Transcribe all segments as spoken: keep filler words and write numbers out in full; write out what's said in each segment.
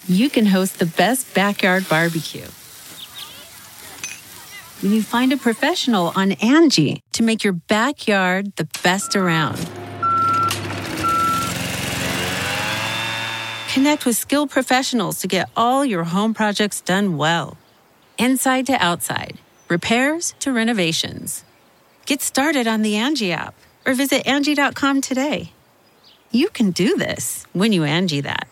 you can host the best backyard barbecue. When you find a professional on Angie to make your backyard the best around. Connect with skilled professionals to get all your home projects done well. Inside to outside, repairs to renovations. Get started on the Angie app or visit Angie dot com today. You can do this when you Angie that.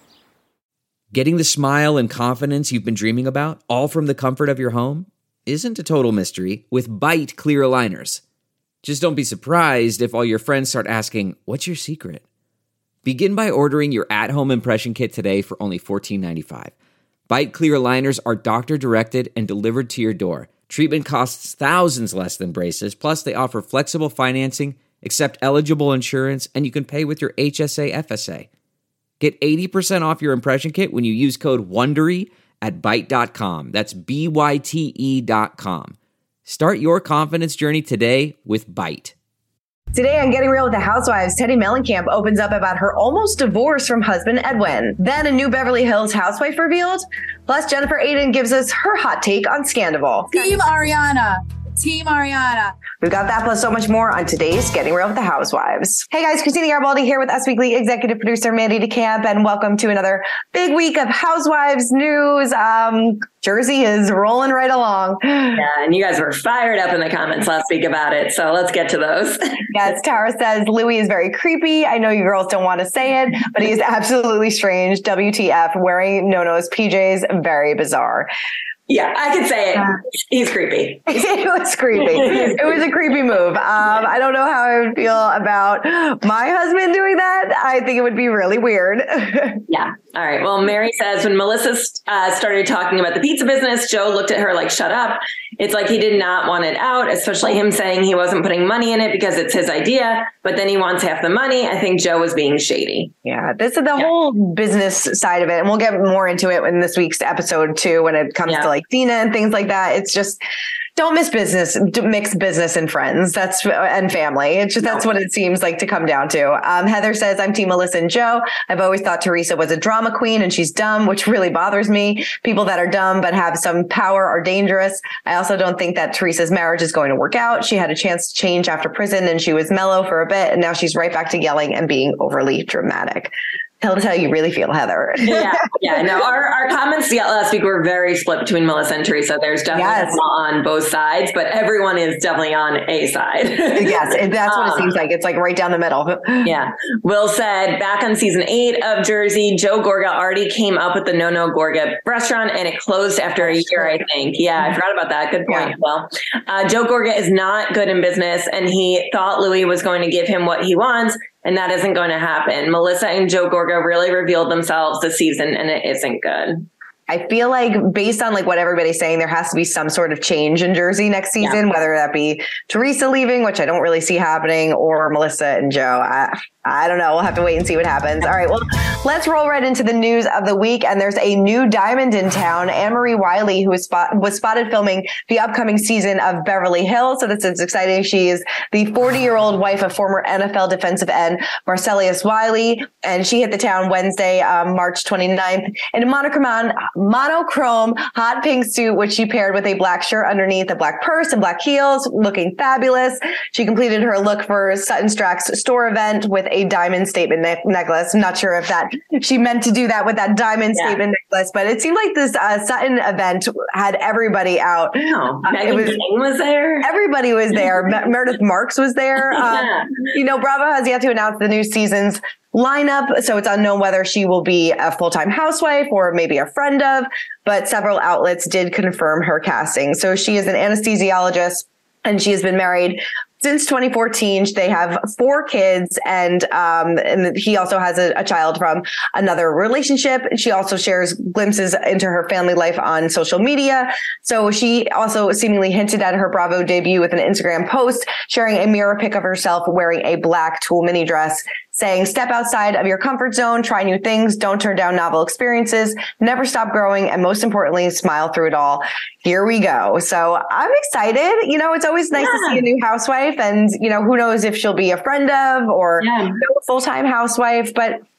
Getting the smile and confidence you've been dreaming about, all from the comfort of your home, isn't a total mystery with Byte clear aligners. Just don't be surprised if all your friends start asking, "What's your secret?" Begin by ordering your at-home impression kit today for only fourteen ninety-five. Byte clear aligners are doctor-directed and delivered to your door. Treatment costs thousands less than braces, plus they offer flexible financing, accept eligible insurance, and you can pay with your H S A F S A. Get eighty percent off your impression kit when you use code WONDERY at byte dot com. That's B Y T E dot com. Start your confidence journey today with Byte. Today on Getting Real with the Housewives, Teddi Mellencamp opens up about her almost divorce from husband Edwin. Then a new Beverly Hills housewife revealed. Plus, Jennifer Aydin gives us her hot take on Scandival. Team Ariana. Team Ariana. We've got that plus so much more on today's Getting Real with the Housewives. Hey guys, Christina Garibaldi here with Us Weekly executive producer Mandy DeCamp, and welcome to another big week of Housewives news. Um, Jersey is rolling right along. Yeah, and you guys were fired up in the comments last week about it, so let's get to those. Yes, Tara says Louis is very creepy. I know you girls don't want to say it, but he is absolutely strange. W T F, wearing No-No's P Js, very bizarre. Yeah, I could say it. He's creepy. It was creepy. It was a creepy move. Um, I don't know how I would feel about my husband doing that. I think it would be really weird. Yeah. All right. Well, Mary says when Melissa uh, started talking about the pizza business, Joe looked at her like, shut up. It's like he did not want it out, especially him saying he wasn't putting money in it because it's his idea, but then he wants half the money. I think Joe was being shady. Yeah, this is the yeah. whole business side of it. And we'll get more into it in this week's episode too, when it comes yeah. to like Dina and things like that. It's just, don't miss business, mix business and friends. That's and family. It's just, that's what it seems like to come down to. Um, Heather says, I'm team Melissa and Joe. I've always thought Teresa was a drama queen and she's dumb, which really bothers me. People that are dumb but have some power are dangerous. I also don't think that Teresa's marriage is going to work out. She had a chance to change after prison and she was mellow for a bit. And now she's right back to yelling and being overly dramatic. Tell us how you really feel, Heather. yeah, yeah. No, our, our comments last week were very split between Melissa and Teresa. There's definitely yes. on both sides, but everyone is definitely on a side. Yes, that's what um, it seems like. It's like right down the middle. Yeah. Will said, back on season eight of Jersey, Joe Gorga already came up with the No No Gorga restaurant, and it closed after a year, I think. Yeah, I forgot about that. Good point. Yeah. Well, uh, Joe Gorga is not good in business, and he thought Louis was going to give him what he wants. And that isn't going to happen. Melissa and Joe Gorga really revealed themselves this season, and it isn't good. I feel like based on like what everybody's saying, there has to be some sort of change in Jersey next season, yeah. whether that be Teresa leaving, which I don't really see happening, or Melissa and Joe. I, I don't know. We'll have to wait and see what happens. All right. Well, let's roll right into the news of the week. And there's a new diamond in town, Anne-Marie Wiley, who was, spot, was spotted filming the upcoming season of Beverly Hills. So this is exciting. She is the forty-year-old wife of former N F L defensive end Marcellus Wiley. And she hit the town Wednesday, um, March twenty-ninth, in a monochrome, monochrome hot pink suit, which she paired with a black shirt underneath, a black purse, and black heels, looking fabulous. She completed her look for Sutton Strack's store event with a diamond statement ne- necklace. I'm not sure if that she meant to do that with that diamond yeah. statement necklace, but it seemed like this uh, Sutton event had everybody out. Oh, uh, Meghan was, King was there. Everybody was there. Me- Meredith Marks was there. yeah. Um, you know, Bravo has yet to announce the new season's lineup, so it's unknown whether she will be a full-time housewife or maybe a friend of, but several outlets did confirm her casting. So she is an anesthesiologist, and she has been married since twenty fourteen. They have four kids, and um, and he also has a, a child from another relationship. She also shares glimpses into her family life on social media. So she also seemingly hinted at her Bravo debut with an Instagram post, sharing a mirror pic of herself wearing a black tulle mini dress, saying, step outside of your comfort zone, try new things, don't turn down novel experiences, never stop growing, and most importantly, smile through it all. Here we go. So I'm excited. You know, it's always nice yeah. to see a new housewife, and, you know, who knows if she'll be a friend of or yeah. you know, a full-time housewife, but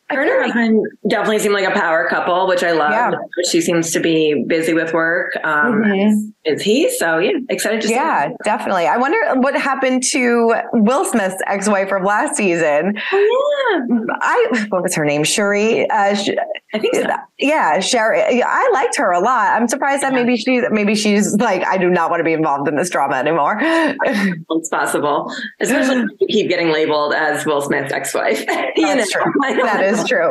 Her and her husband definitely seem like a power couple, which I love. Yeah. She seems to be busy with work. Um, Mhm. Is he? So yeah, excited to see. Yeah, definitely. I wonder what happened to Will Smith's ex-wife from last season. Oh, yeah. I what was her name? Shuri. Uh, Sh- I think so. Yeah, Sherry. I liked her a lot. I'm surprised that Yeah. maybe she's maybe she's like, I do not want to be involved in this drama anymore. It's possible, especially if you keep getting labeled as Will Smith's ex-wife. You That's know, true. That is true.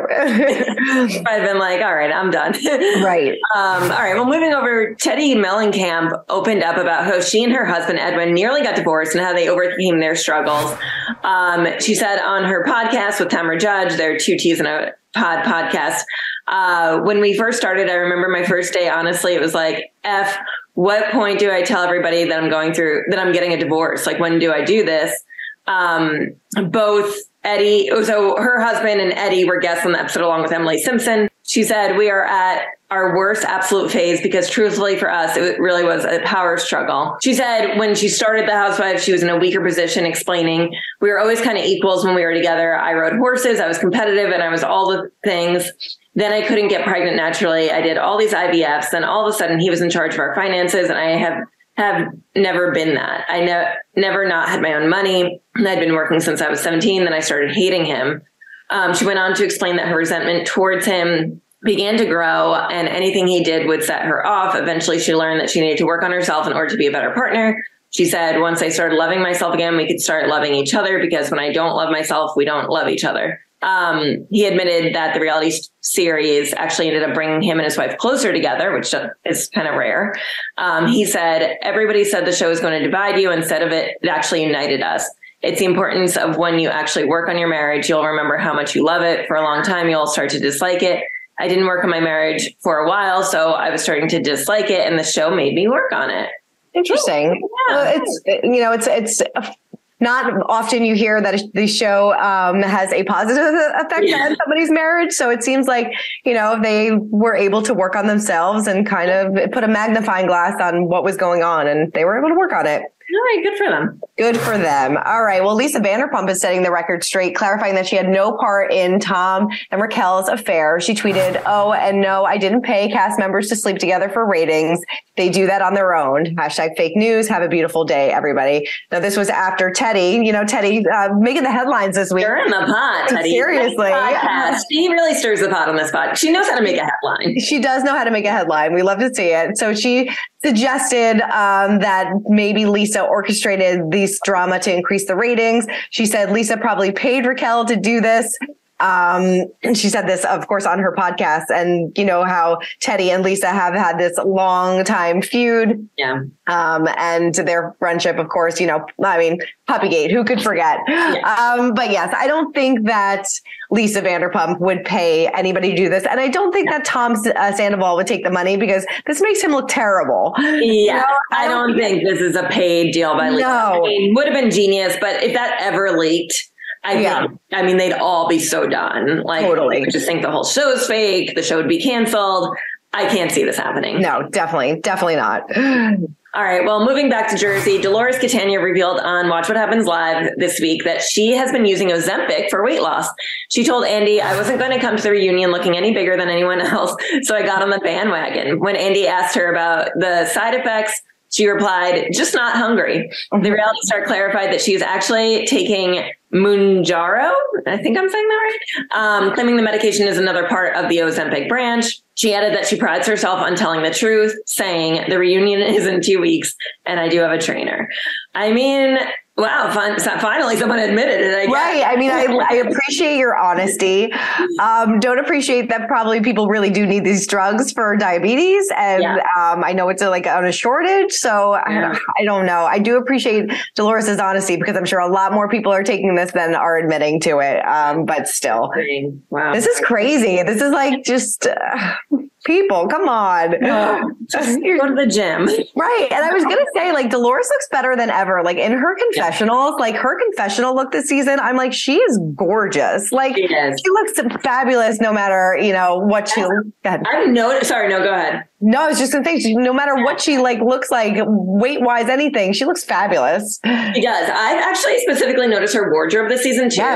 I've been like, all right, I'm done. Right. Um, all right. Well, moving over, Teddy Mellencamp opened up about how she and her husband Edwin nearly got divorced and how they overcame their struggles. Um, she said on her podcast with Tamra Judge, their Two T's and a Pod podcast. Uh, when we first started, I remember my first day. Honestly, it was like, F. What point do I tell everybody that I'm going through that I'm getting a divorce? Like, when do I do this? Um, both Eddie, so her husband and Eddie were guests on the episode along with Emily Simpson. She said, we are at our worst absolute phase because truthfully for us, it really was a power struggle. She said when she started The Housewives, she was in a weaker position, explaining we were always kind of equals when we were together. I rode horses, I was competitive, and I was all the things. Then I couldn't get pregnant naturally. I did all these I V Fs. Then all of a sudden he was in charge of our finances, and I have have never been that. I ne- never not had my own money. I'd been working since I was seventeen. Then I started hating him. Um, she went on to explain that her resentment towards him began to grow, and anything he did would set her off. Eventually, she learned that she needed to work on herself in order to be a better partner. She said, once I started loving myself again, we could start loving each other, because when I don't love myself, we don't love each other. Um, he admitted that the reality series actually ended up bringing him and his wife closer together, which is kind of rare. Um, he said, everybody said the show is going to divide you. Instead of it, it actually united us. It's the importance of when you actually work on your marriage, you'll remember how much you love it. For a long time, you'll start to dislike it. I didn't work on my marriage for a while, so I was starting to dislike it, and the show made me work on it. Interesting. Yeah. Well, it's, you know, it's, it's not often you hear that the show um, has a positive effect Yeah. on somebody's marriage. So it seems like, you know, they were able to work on themselves and kind of put a magnifying glass on what was going on, and they were able to work on it. All right, good for them. Good for them. All right. Well, Lisa Vanderpump is setting the record straight, clarifying that she had no part in Tom and Raquel's affair. She tweeted, oh, and no, I didn't pay cast members to sleep together for ratings. They do that on their own. Hashtag fake news. Have a beautiful day, everybody. Now, this was after Teddy, you know, Teddy uh, making the headlines this week. Stir in the pot, Teddy. Seriously. Podcast. She really stirs the pot on this pod. She knows how to make a headline. She does know how to make a headline. We love to see it. So she suggested um, that maybe Lisa orchestrated this drama to increase the ratings. She said Lisa probably paid Raquel to do this. Um, and she said this, of course, on her podcast, and you know how Teddy and Lisa have had this long time feud. Yeah. Um, and their friendship, of course, you know, I mean, Puppygate, who could forget? Yeah. Um, but yes, I don't think that Lisa Vanderpump would pay anybody to do this. And I don't think that Tom uh, Sandoval would take the money, because this makes him look terrible. Yeah. You know, I don't think this is a paid deal by Lisa. No. I mean, would have been genius, but if that ever leaked, I Yeah. think, I mean, they'd all be so done. Like, Totally. I would just think the whole show's fake. The show would be canceled. I can't see this happening. No, definitely, definitely not. All right. Well, moving back to Jersey, Dolores Catania revealed on Watch What Happens Live this week that she has been using Ozempic for weight loss. She told Andy, I wasn't going to come to the reunion looking any bigger than anyone else, so I got on the bandwagon. When Andy asked her about the side effects, she replied, just not hungry. The reality star clarified that she is actually taking Mounjaro. I think I'm saying that right. Um, claiming the medication is another part of the Ozempic branch. She added that she prides herself on telling the truth, saying the reunion is in two weeks and I do have a trainer. I mean, wow, fun, finally someone admitted it. I guess. Right. I mean, I, I appreciate your honesty. Um, don't appreciate that probably people really do need these drugs for diabetes. And Yeah. um, I know it's a, like on a shortage. So Yeah. I, I don't know. I do appreciate Dolores's honesty, because I'm sure a lot more people are taking this than are admitting to it. Um, but still, Wow. this is crazy. This is like just uh, people, come on. Just go to the gym. Right. And I was going to say, like, Dolores looks better than ever. Like in her confessionals, like her confessional look this season, I'm like, she is gorgeous. Like She is. she looks fabulous no matter, you know, what she, go ahead. I've noticed. Sorry, no, go ahead. No, I was just going to say, she- no matter what she like looks like weight wise, anything, she looks fabulous. She does. I've actually specifically noticed her wardrobe this season too. Yes.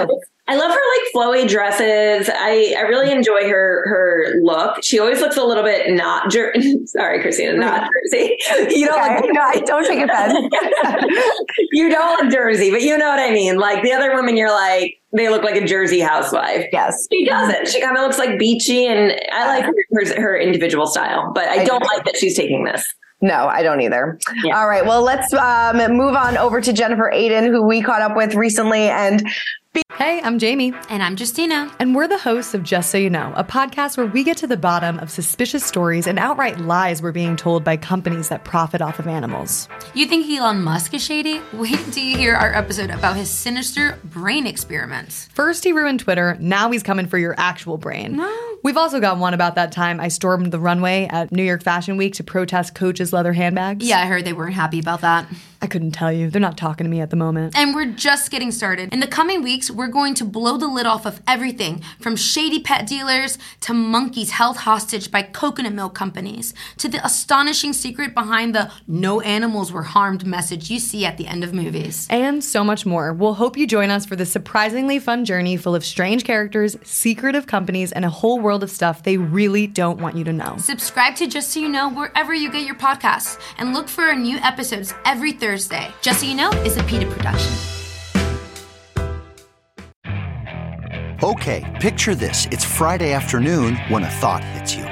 I love her like flowy dresses. I, I really enjoy her her look. She always looks a little bit not Jer- sorry, Christina, not Jersey. You don't okay. look- no, I don't take offense. You don't look Jersey, but you know what I mean. Like the other women, you're like, they look like a Jersey housewife. Yes. She doesn't. She kind of looks like beachy, and I like her, her, her individual style, but I, I don't do. like that she's taking this. No, I don't either. Yeah. All right. Well, let's um, move on over to Jennifer Aydin, who we caught up with recently. And Hey, I'm Jamie. And I'm Justina. And we're the hosts of Just So You Know, a podcast where we get to the bottom of suspicious stories and outright lies we're being told by companies that profit off of animals. You think Elon Musk is shady? Wait until you hear our episode about his sinister brain experiments. First he ruined Twitter, now he's coming for your actual brain. No. We've also got one about that time I stormed the runway at New York Fashion Week to protest Coach's leather handbags. Yeah, I heard they weren't happy about that. I couldn't tell you. They're not talking to me at the moment. And we're just getting started. In the coming weeks, we're going to blow the lid off of everything from shady pet dealers to monkeys held hostage by coconut milk companies to the astonishing secret behind the no animals were harmed message you see at the end of movies. And so much more. We'll hope you join us for this surprisingly fun journey full of strange characters, secretive companies, and a whole world of stuff they really don't want you to know. Subscribe to Just So You Know wherever you get your podcasts and look for our new episodes every Thursday. Thursday. Just So You Know is a PETA production. Okay, picture this. It's Friday afternoon when a thought hits you.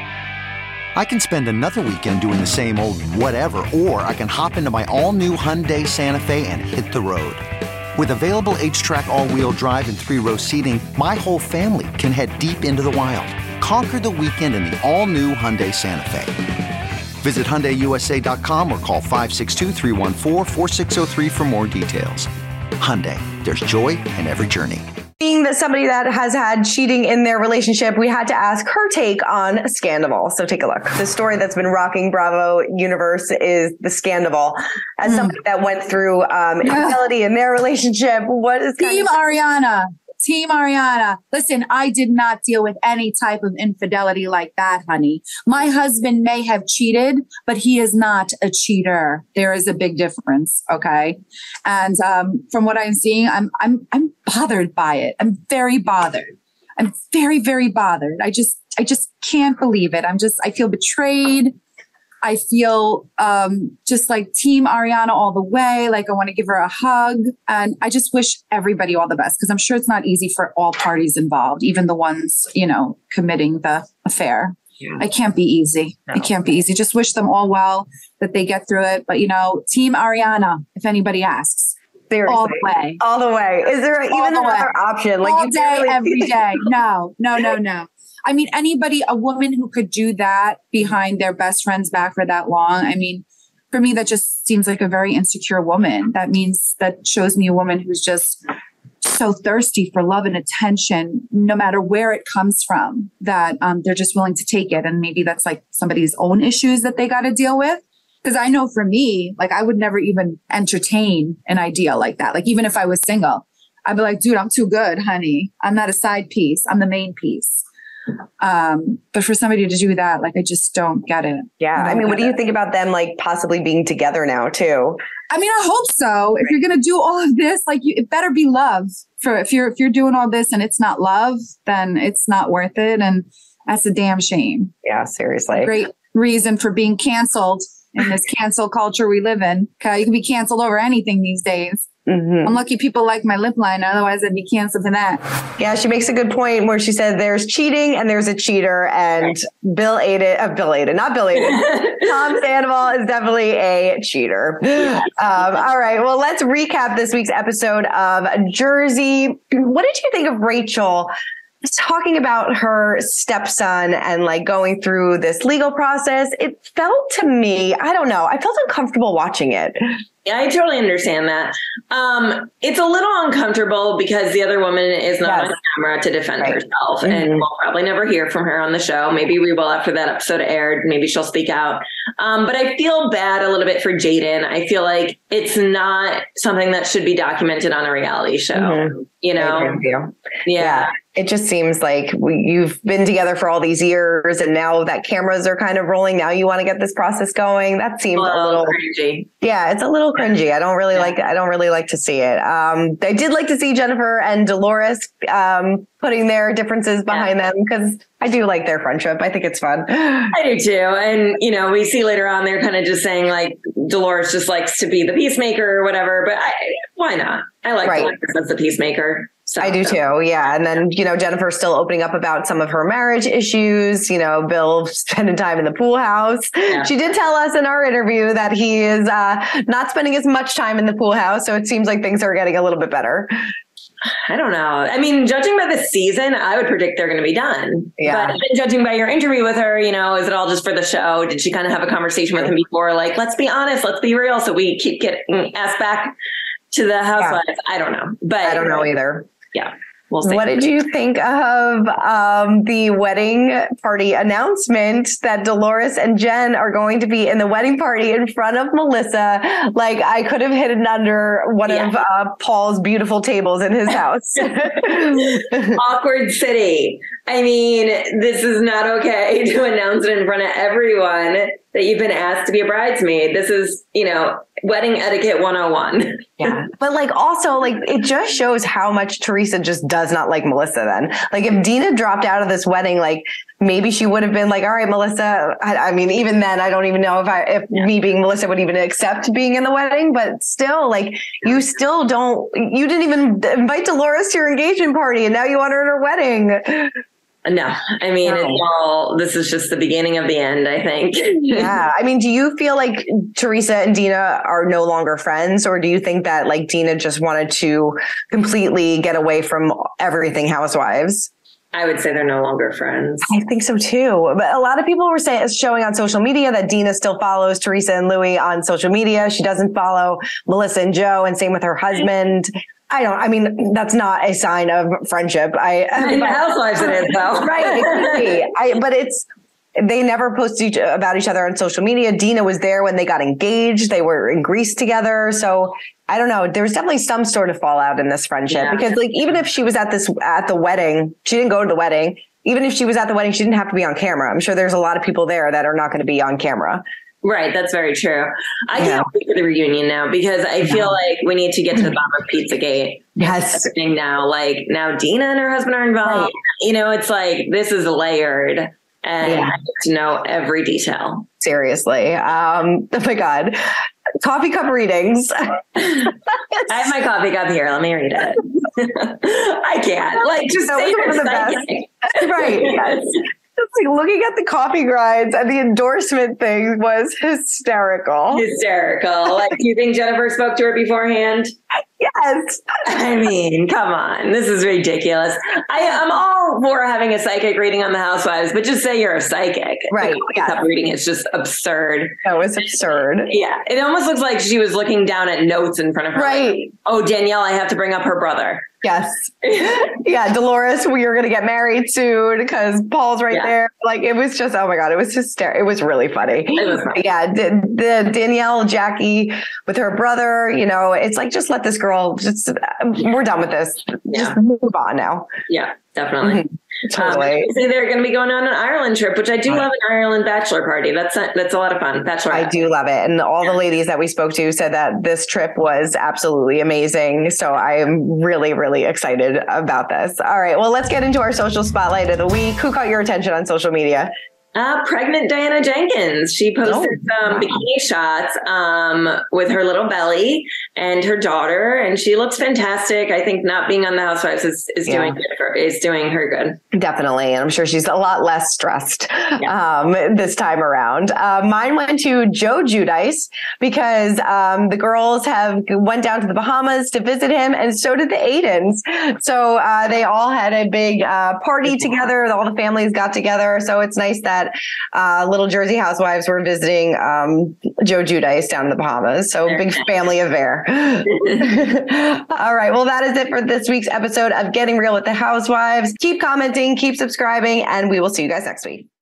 I can spend another weekend doing the same old whatever, or I can hop into my all-new Hyundai Santa Fe and hit the road. With available H-Track all-wheel drive and three-row seating, my whole family can head deep into the wild. Conquer the weekend in the all-new Hyundai Santa Fe. Visit Hyundai U S A dot com or call five six two, three one four, four six zero three for more details. Hyundai, there's joy in every journey. Being that somebody that has had cheating in their relationship, we had to ask her take on Scandival. So take a look. The story that's been rocking Bravo universe is the Scandival. As somebody that went through um, infidelity in their relationship, what is Team of- Ariana? Team Ariana. Listen, I did not deal with any type of infidelity like that, honey. My husband may have cheated, but he is not a cheater. There is a big difference. Okay. And um, from what I'm seeing, I'm, I'm, I'm bothered by it. I'm very bothered. I'm very, very bothered. I just, I just can't believe it. I'm just, I feel betrayed. I feel um, just like Team Ariana all the way. Like I want to give her a hug. And I just wish everybody all the best because I'm sure it's not easy for all parties involved, even the ones, you know, committing the affair. Yeah. It can't be easy. No. It can't be easy. Just wish them all well, that they get through it. But, you know, Team Ariana, if anybody asks. Seriously. All the way. All the way. Is there even the another way. option? Like all you day, really- every day. No, no, no, no. I mean, anybody, a woman who could do that behind their best friend's back for that long. I mean, for me, that just seems like a very insecure woman. That means that shows me a woman who's just so thirsty for love and attention, no matter where it comes from, that um, they're just willing to take it. And maybe that's like somebody's own issues that they got to deal with. Because I know for me, like I would never even entertain an idea like that. Like even if I was single, I'd be like, dude, I'm too good, honey. I'm not a side piece. I'm the main piece. Um, but for somebody to do that, like, I just don't get it. Yeah. I, I mean, what do you it. think about them, like possibly being together now too? I mean, I hope so. Right. If you're going to do all of this, like you, it better be love for, if you're, if you're doing all this and it's not love, then it's not worth it. And that's a damn shame. Yeah. Seriously. Great reason for being canceled in this cancel culture we live in. Okay. You can be canceled over anything these days. Mm-hmm. I'm lucky people like my lip liner. Otherwise, I'd be canceled for that. Yeah, she makes a good point where she said there's cheating and there's a cheater. And Bill Aydin, uh, Bill Aydin, not Bill Aydin. Tom Sandoval is definitely a cheater. Um, all right. Well, let's recap this week's episode of Jersey. What did you think of Rachel talking about her stepson and like going through this legal process? It felt to me, I don't know, I felt uncomfortable watching it. Yeah, I totally understand that. Um, it's a little uncomfortable because the other woman is not yes. on camera to defend right. herself. Mm-hmm. And we'll probably never hear from her on the show. Maybe we will after that episode aired. Maybe she'll speak out. Um, but I feel bad a little bit for Jaden. I feel like it's not something that should be documented on a reality show. Mm-hmm. You know? You. Yeah. yeah. It just seems like we, you've been together for all these years and now that cameras are kind of rolling. Now you want to get this process going. That seems well, a little cringy. Yeah, it's a little cringy. I don't really yeah. like, I don't really like to see it. Um, I did like to see Jennifer and Dolores, um, putting their differences behind yeah. them because I do like their friendship. I think it's fun. I do too. And, you know, we see later on, they're kind of just saying like Dolores just likes to be the peacemaker or whatever, but I, why not? I like right. Dolores as the peacemaker. So, I do too. Yeah. And then, you know, Jennifer's still opening up about some of her marriage issues, you know, Bill spending time in the pool house. Yeah. She did tell us in our interview that he is uh, not spending as much time in the pool house. So it seems like things are getting a little bit better. I don't know. I mean, judging by the season, I would predict they're going to be done. Yeah. But judging by your interview with her, you know, is it all just for the show? Did she kind of have a conversation with him before? Like, let's be honest, let's be real. So we keep getting asked back to the housewives. Yeah. I don't know. But I don't know either. Yeah. We'll see. What did you think of um, the wedding party announcement that Dolores and Jen are going to be in the wedding party in front of Melissa? Like I could have hidden under one yeah. of uh, Paul's beautiful tables in his house. Awkward city. I mean, this is not okay to announce it in front of everyone that you've been asked to be a bridesmaid. This is, you know, wedding etiquette one oh one. Yeah. But like also like it just shows how much Teresa just does not like Melissa then. Like if Dina dropped out of this wedding, like maybe she would have been like, all right, Melissa. I, I mean, even then, I don't even know if I, if yeah. me being Melissa would even accept being in the wedding, but still like you still don't, you didn't even invite Dolores to your engagement party and now you want her at her wedding. No, I mean, no. It's all, this is just the beginning of the end, I think. Yeah. I mean, do you feel like Teresa and Dina are no longer friends, or do you think that like Dina just wanted to completely get away from everything Housewives? I would say they're no longer friends. I think so too. But a lot of people were saying, showing on social media that Dina still follows Teresa and Louis on social media. She doesn't follow Melissa and Joe, and same with her husband. I don't, I mean, that's not a sign of friendship. I, In the Housewives it is though. Right. It could be. I, but it's, they never post each, about each other on social media. Dina was there when they got engaged. They were in Greece together. So I don't know. There's definitely some sort of fallout in this friendship yeah. because like, even if she was at this, at the wedding, she didn't go to the wedding. Even if she was at the wedding, she didn't have to be on camera. I'm sure there's a lot of people there that are not going to be on camera. Right. That's very true. I can't wait for the reunion now because I yeah. feel like we need to get to the bottom of Pizzagate. Yes. Everything now. Like now Dina and her husband are involved. Right. You know, it's like this is layered and yeah. I need to know every detail. Seriously. Um, oh my God. Coffee cup readings. I have my coffee cup here. Let me read it. I can't. Like just say the best. Right. Yes. Just like looking at the coffee grinds and the endorsement thing was hysterical. Hysterical. Like, do you think Jennifer spoke to her beforehand? Yes. I mean, come on. This is ridiculous. I, I'm all for having a psychic reading on the Housewives, but just say you're a psychic. Right. The coffee cup reading is just absurd. That was absurd. Yeah. It almost looks like she was looking down at notes in front of her. Right. Like, oh, Danielle, I have to bring up her brother. Yes. Yeah. Dolores, we are going to get married soon because Paul's right yeah. there. Like it was just, oh my God, it was hysterical. It was really funny. It was funny. Yeah. The, the Danielle, Jackie with her brother, you know, it's like, just let this girl just, we're done with this. Yeah. Just move on now. Yeah, definitely. Mm-hmm. Totally. Um, say they're going to be going on an Ireland trip, which I do love an Ireland bachelor party. That's a, that's a lot of fun. Bachelor. I do love it. And all the ladies that we spoke to said that this trip was absolutely amazing. So I am really, really excited about this. All right. Well, let's get into our social spotlight of the week. Who caught your attention on social media? Uh, pregnant Diana Jenkins. She posted oh, some wow. bikini shots um, with her little belly and her daughter, and she looks fantastic. I think not being on the Housewives is, is yeah. doing good for, is doing her good. Definitely, and I'm sure she's a lot less stressed yeah. um, this time around. Uh, mine went to Joe Giudice because um, the girls have went down to the Bahamas to visit him, and so did the Aidens. So uh, they all had a big uh, party together. All the families got together. So it's nice that uh, little Jersey housewives were visiting um, Joe Giudice down in the Bahamas. So big family affair. All right. Well, that is it for this week's episode of Getting Real with the Housewives. Keep commenting, keep subscribing, and we will see you guys next week.